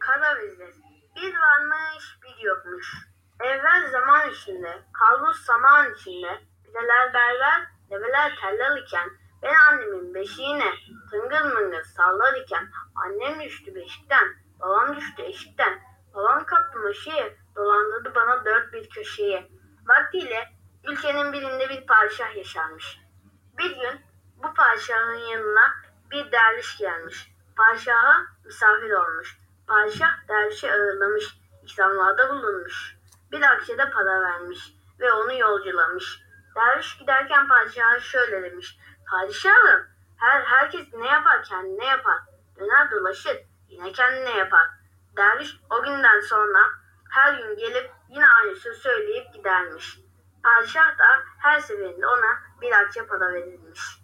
Karavize. Bir varmış bir yokmuş. Evvel zaman içinde, kalbur saman içinde, pideler berber, develer tellal iken, ben annemin beşiğine tıngır mıngır sallar iken, annem düştü beşikten, babam düştü eşikten, babam kaptı maşayı, dolandırdı bana dört bir köşeyi. Vaktiyle ülkenin birinde bir padişah yaşarmış. Bir gün bu padişahın yanına bir derviş gelmiş. Padişaha misafir olmuş. Padişah dervişi ağırlamış, ikramlarda bulunmuş. Bir akçede para vermiş ve onu yolculamış. Derviş giderken padişaha şöyle demiş. Padişahım, herkes ne yapar kendine yapar. Döner dolaşır yine kendine yapar. Derviş o günden sonra her gün gelip yine aynı sözü söyleyip gidermiş. Padişah da her seferinde ona bir akçe para verilmiş.